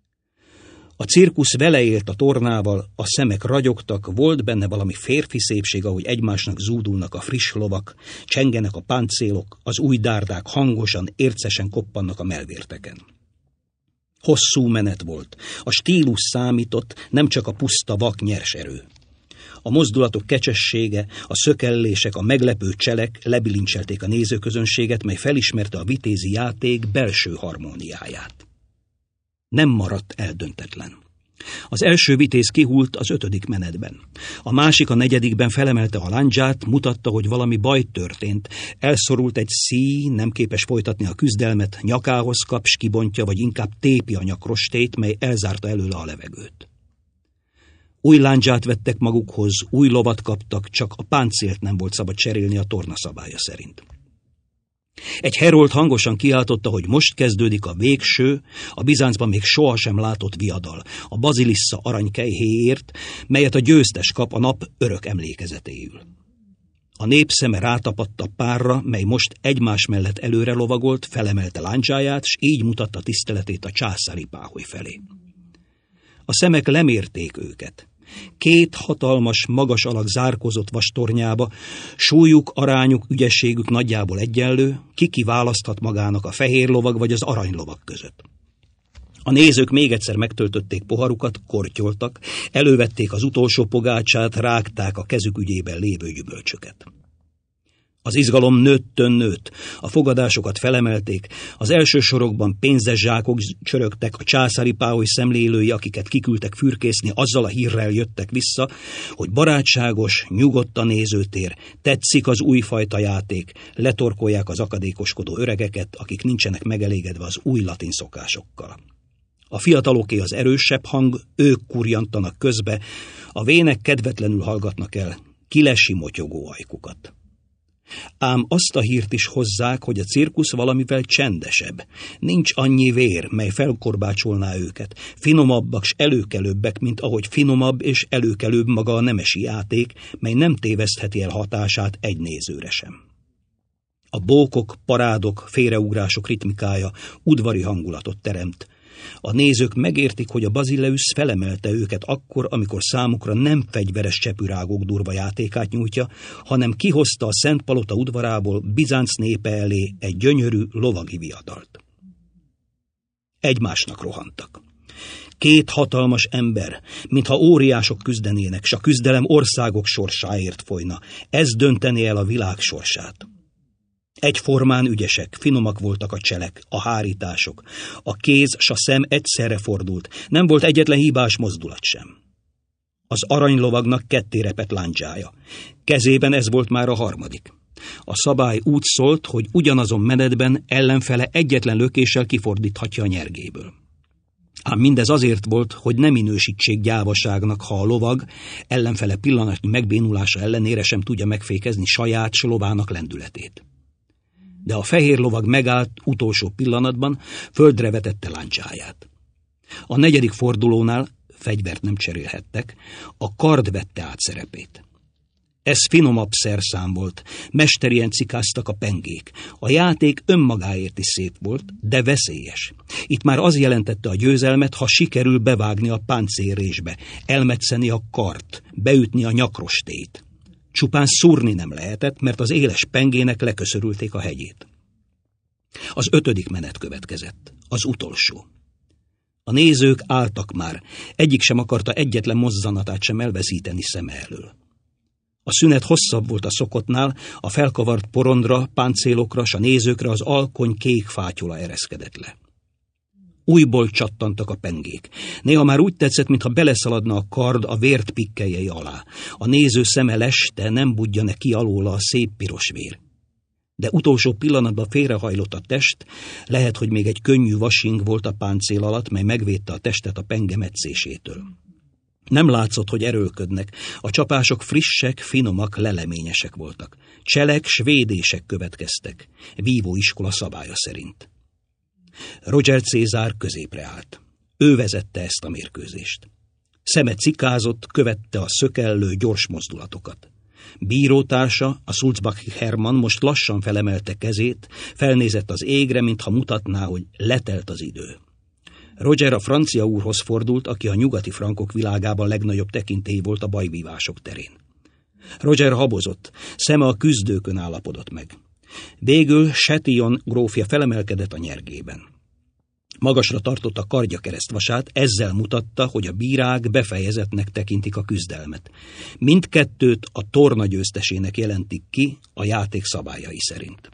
A cirkusz vele élt a tornával, a szemek ragyogtak, volt benne valami férfi szépség, ahogy egymásnak zúdulnak a friss lovak, csengenek a páncélok, az új dárdák hangosan, ércesen koppannak a melvérteken. Hosszú menet volt, a stílus számított, nem csak a puszta vak nyers erő. A mozdulatok kecsessége, a szökellések, a meglepő cselek lebilincselték a nézőközönséget, mely felismerte a vitézi játék belső harmóniáját. Nem maradt eldöntetlen. Az első vitéz kihult az ötödik menetben. A másik a negyedikben felemelte a lándzsát, mutatta, hogy valami baj történt. Elszorult egy szíj, nem képes folytatni a küzdelmet, nyakához kap, s kibontja, vagy inkább tépi a nyakrostét, mely elzárta előle a levegőt. Új lándzsát vettek magukhoz, új lovat kaptak, csak a páncélt nem volt szabad cserélni a torna szabálya szerint. Egy herold hangosan kiáltotta, hogy most kezdődik a végső, a Bizáncban még sohasem látott viadal, a bazilissza aranykejhéért, melyet a győztes kap a nap örök emlékezetéül. A nép szeme rátapadt a párra, mely most egymás mellett előre lovagolt, felemelte lándzsáját, s így mutatta tiszteletét a császári páholy felé. A szemek lemérték őket. Két hatalmas, magas alak zárkozott vastornyába, súlyuk, arányuk, ügyességük nagyjából egyenlő, ki választhat magának a fehér lovag vagy az aranylovag között. A nézők még egyszer megtöltötték poharukat, kortyoltak, elővették az utolsó pogácsát, rágták a kezük ügyében lévő gyümölcsöket. Az izgalom nőttön nőtt, a fogadásokat felemelték, az első sorokban pénzes zsákok csörögtek, a császári páholy szemlélői, akiket kiküldtek fürkészni, azzal a hírrel jöttek vissza, hogy barátságos, nyugodt a nézőtér, tetszik az újfajta játék, letorkolják az akadékoskodó öregeket, akik nincsenek megelégedve az új latin szokásokkal. A fiataloké az erősebb hang, ők kurjantanak közbe, a vének kedvetlenül hallgatnak el kilesi motyogó ajkukat. Ám azt a hírt is hozzák, hogy a cirkusz valamivel csendesebb. Nincs annyi vér, mely felkorbácsolná őket. Finomabbak s előkelőbbek, mint ahogy finomabb és előkelőbb maga a nemesi játék, mely nem tévesztheti el hatását egy nézőre sem. A bókok, parádok, félreugrások ritmikája udvari hangulatot teremt. A nézők megértik, hogy a Basileus felemelte őket akkor, amikor számukra nem fegyveres csepürágók durva játékát nyújtja, hanem kihozta a Szent Palota udvarából Bizánc népe elé egy gyönyörű lovagi viadalt. Egymásnak rohantak. Két hatalmas ember, mintha óriások küzdenének, s a küzdelem országok sorsáért folyna. Ez döntené el a világ sorsát. Egyformán ügyesek, finomak voltak a cselek, a hárítások. A kéz s a szem egyszerre fordult, nem volt egyetlen hibás mozdulat sem. Az aranylovagnak ketté repett lándzsája. Kezében ez volt már a harmadik. A szabály úgy szólt, hogy ugyanazon menetben ellenfele egyetlen lökéssel kifordíthatja a nyergéből. Ám mindez azért volt, hogy ne minősítsék gyávaságnak, ha a lovag ellenfele pillanatnyi megbénulása ellenére sem tudja megfékezni saját s lovának lendületét. De a fehér lovag megállt utolsó pillanatban, földre vetette lándzsáját. A negyedik fordulónál fegyvert nem cserélhettek, a kard vette át szerepét. Ez finomabb szerszám volt, mesterien cikáztak a pengék. A játék önmagáért is szép volt, de veszélyes. Itt már az jelentette a győzelmet, ha sikerül bevágni a páncélrésbe, elmetszeni a kart, beütni a nyakrostét. Csupán szúrni nem lehetett, mert az éles pengének leköszörülték a hegyét. Az ötödik menet következett, az utolsó. A nézők álltak már, egyik sem akarta egyetlen mozzanatát sem elveszíteni szeme elől. A szünet hosszabb volt a szokottnál, a felkavart porondra, páncélokra s a nézőkre az alkony kék fátyola ereszkedett le. Újból csattantak a pengék. Néha már úgy tetszett, mintha beleszaladna a kard a vért pikkeljei alá. A néző szeme leste, nem budja ki alóla a szép piros vér. De utolsó pillanatban félrehajlott a test, lehet, hogy még egy könnyű vasing volt a páncél alatt, mely megvédte a testet a penge metszésétől. Nem látszott, hogy erőlködnek. A csapások frissek, finomak, leleményesek voltak. Cselek s védések következtek, vívóiskola szabálya szerint. Roger Cézár középre állt. Ő vezette ezt a mérkőzést. Szeme cikázott, követte a szökellő gyors mozdulatokat. Bírótársa, a Sulzbachi Hermann most lassan felemelte kezét, felnézett az égre, mintha mutatná, hogy letelt az idő. Roger a francia úrhoz fordult, aki a nyugati frankok világában legnagyobb tekintély volt a bajvívások terén. Roger habozott, szeme a küzdőkön állapodott meg. Végül Chatillon grófja felemelkedett a nyergében. Magasra tartotta kardja keresztvasát, ezzel mutatta, hogy a bírák befejezettnek tekintik a küzdelmet. Mindkettőt a torna győztesének jelentik ki a játék szabályai szerint.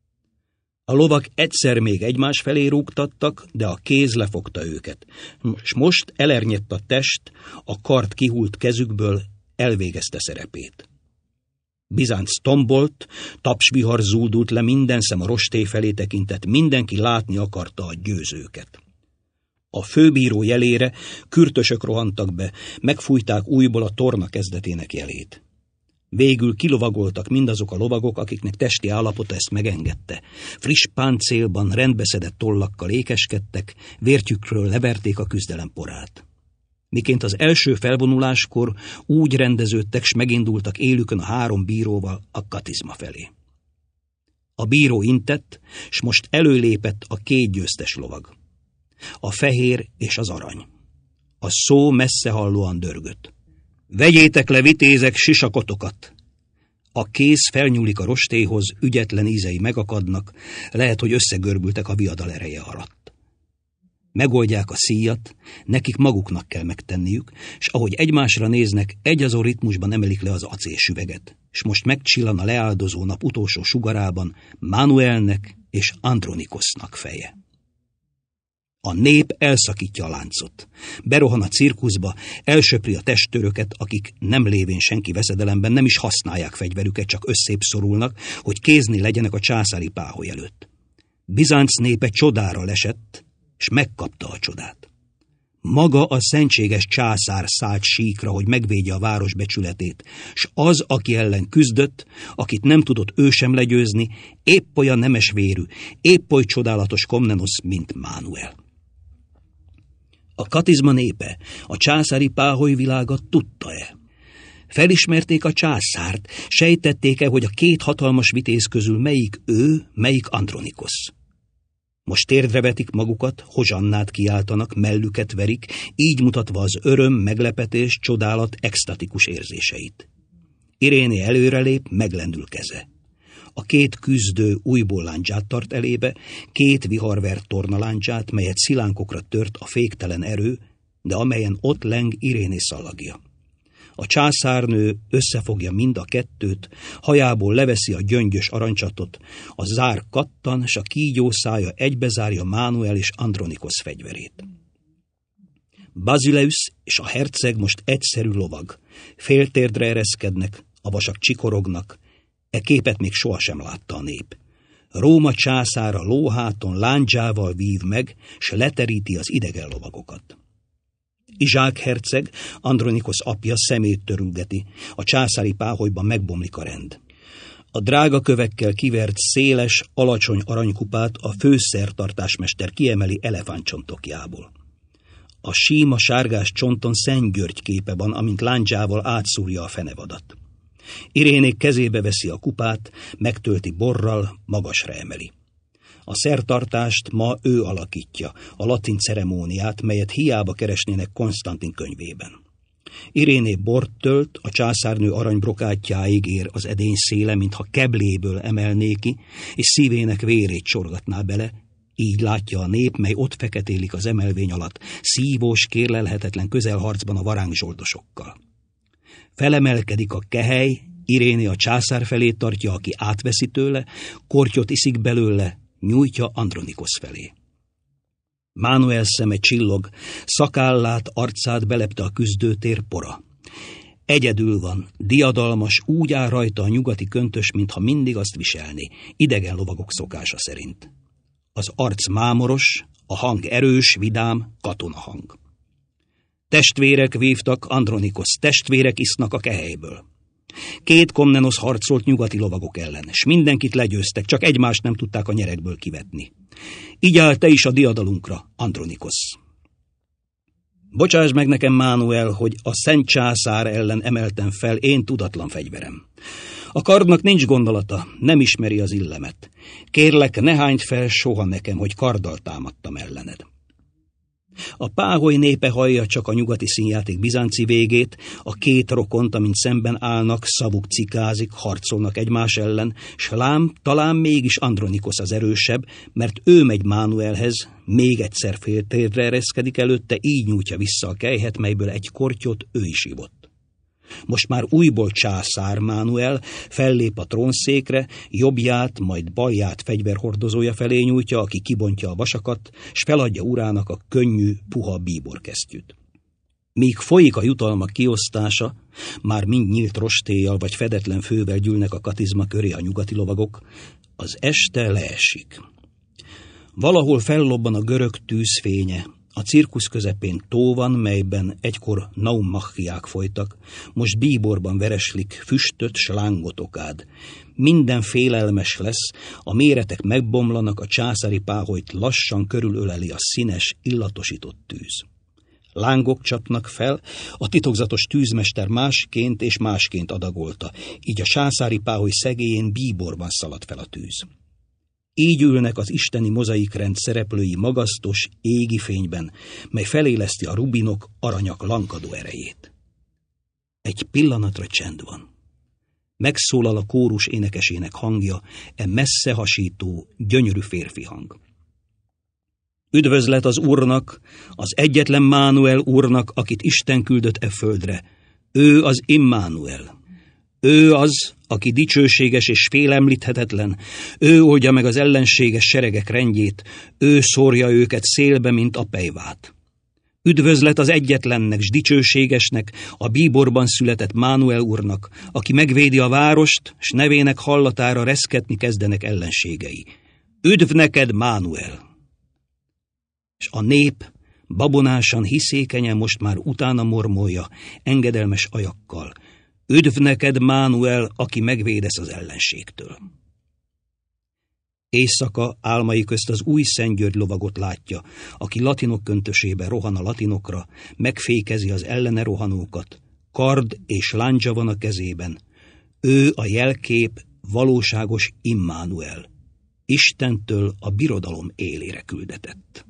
A lovak egyszer még egymás felé rúgtattak, de a kéz lefogta őket, és most elernyett a test, a kard kihult kezükből, elvégezte szerepét. Bizánc tombolt, tapsvihar zúdult le, minden szem a rostély felé tekintett, mindenki látni akarta a győzőket. A főbíró jelére kürtösök rohantak be, megfújták újból a torna kezdetének jelét. Végül kilovagoltak mindazok a lovagok, akiknek testi állapota ezt megengedte. Friss páncélban, rendbeszedett tollakkal ékeskedtek, vértjükről leverték a küzdelem porát. Miként az első felvonuláskor úgy rendeződtek, s megindultak élükön a három bíróval a katizma felé. A bíró intett, s most előlépett a két győztes lovag. A fehér és az arany. A szó messzehallóan dörgött. Vegyétek le, vitézek, sisakotokat! A kéz felnyúlik a rostélyhoz, ügyetlen ízei megakadnak, lehet, hogy összegörbültek a viadal ereje alatt. Megoldják a szíjat, nekik maguknak kell megtenniük, és ahogy egymásra néznek, egyazó ritmusban emelik le az acélsüveget, és most megcsillan a leáldozó nap utolsó sugarában Manuelnek és Andronikosnak feje. A nép elszakítja a láncot. Berohan a cirkuszba, elsöpri a testtöröket, akik nem lévén senki veszedelemben nem is használják fegyverüket, csak összébb szorulnak, hogy kézni legyenek a császári páholy előtt. Bizánc népe csodára lesett, és megkapta a csodát. Maga a szentséges császár szállt síkra, hogy megvédje a város becsületét, s az, aki ellen küzdött, akit nem tudott ő sem legyőzni, épp olyan nemes vérű, épp oly csodálatos Komnenos, mint Mánuel. A katizma népe, a császári páholy világa tudta-e? Felismerték a császárt, sejtették-e, hogy a két hatalmas vitéz közül melyik ő, melyik Andronikos? Most térdre vetik magukat, hozsannát kiáltanak, mellüket verik, így mutatva az öröm, meglepetés, csodálat, extatikus érzéseit. Iréné előrelép, meglendül keze. A két küzdő újból lándzsát tart elébe, két viharvert tornalándzsát, melyet szilánkokra tört a féktelen erő, de amelyen ott leng Iréné szallagja. A császárnő összefogja mind a kettőt, hajából leveszi a gyöngyös arancsatot, a zár kattan, s a kígyó szája egybezárja Mánuel és Andronikos fegyverét. Basileus és a herceg most egyszerű lovag, féltérdre ereszkednek, a vasak csikorognak, e képet még sohasem látta a nép. Róma császára lóháton lándzsával vív meg, s leteríti az idegen lovagokat. Izsák herceg, Andronikos apja szemét törülgeti, a császári páholyban megbomlik a rend. A drága kövekkel kivert széles, alacsony aranykupát a főszertartásmester kiemeli elefántcsontokjából. A síma sárgás csonton Szent György képe van, amint lándzsával átszúrja a fenevadat. Irénék kezébe veszi a kupát, megtölti borral, magasra emeli. A szertartást ma ő alakítja, a latin ceremóniát, melyet hiába keresnének Konstantin könyvében. Iréné bort tölt, a császárnő aranybrokátjáig ér az edény széle, mintha kebléből emelné ki, és szívének vérét csorgatná bele, így látja a nép, mely ott feketélik az emelvény alatt, szívós, kérlelhetetlen közelharcban a varángzsoldosokkal. Felemelkedik a kehely, Iréné a császár felé tartja, aki átveszi tőle, kortyot iszik belőle, nyújtja Andronikosz felé. Mánuel szeme csillog, szakállát, arcát belepte a küzdőtér pora. Egyedül van, diadalmas, úgy áll rajta a nyugati köntös, mintha mindig azt viselni, idegen lovagok szokása szerint. Az arc mámoros, a hang erős, vidám, katonahang. Testvérek vívtak, Andronikosz, testvérek isznak a kehelyből. Két Komnenosz harcolt nyugati lovagok ellen, s mindenkit legyőztek, csak egymást nem tudták a nyerekből kivetni. Így áll te is a diadalunkra, Andronikosz. Bocsáss meg nekem, Mánuel, hogy a szent császár ellen emeltem fel én tudatlan fegyverem. A kardnak nincs gondolata, nem ismeri az illemet. Kérlek, ne hányd fel soha nekem, hogy karddal támadtam ellened. A páholy népe hallja csak a nyugati színjáték bizánci végét, a két rokont, amint szemben állnak, szavuk cikázik, harcolnak egymás ellen, s lám, talán mégis Andronikosz az erősebb, mert ő megy Mánuelhez, még egyszer féltérre ereszkedik előtte, így nyújtja vissza a kelyhet, melyből egy kortyot ő is ivott. Most már újból császár Mánuel fellép a trónszékre, jobbját, majd balját fegyverhordozója felé nyújtja, aki kibontja a vasakat, s feladja urának a könnyű, puha bíborkesztyűt. Míg folyik a jutalmak kiosztása, már mind nyílt rostélyjal vagy fedetlen fővel gyűlnek a katizma köré a nyugati lovagok, az este leesik. Valahol fellobban a görög tűz fénye. A cirkusz közepén tó van, melyben egykor naummachiák folytak, most bíborban vereslik füstöt s lángot okád. Minden félelmes lesz, a méretek megbomlanak, a császári páholyt lassan körülöleli a színes, illatosított tűz. Lángok csapnak fel, a titokzatos tűzmester másként és másként adagolta, így a császári páholy szegélyén bíborban szaladt fel a tűz. Így ülnek az isteni mozaikrend szereplői magasztos, égi fényben, mely feléleszti a rubinok, aranyak lankadó erejét. Egy pillanatra csend van. Megszólal a kórus énekesének hangja, e messze hasító, gyönyörű férfi hang. Üdvözlet az Úrnak, az egyetlen Mánuel Úrnak, akit Isten küldött e földre. Ő az Immanuel. Ő az, aki dicsőséges és félemlíthetetlen, ő oldja meg az ellenséges seregek rendjét, ő szórja őket szélbe, mint a pejvát. Üdvözlet az egyetlennek s dicsőségesnek, a bíborban született Mánuel Úrnak, aki megvédi a várost, s nevének hallatára reszketni kezdenek ellenségei. Üdv neked, Mánuel! És a nép babonásan, hiszékenyen most már utána mormolja, engedelmes ajakkal. Üdv neked, Mánuel, aki megvédesz az ellenségtől. Éjszaka álmai közt az új Szent György lovagot látja, aki latinok köntösébe rohan a latinokra, megfékezi az ellene rohanókat, kard és láncsa van a kezében. Ő a jelkép, valóságos Immanuel, Istentől a birodalom élére küldetett.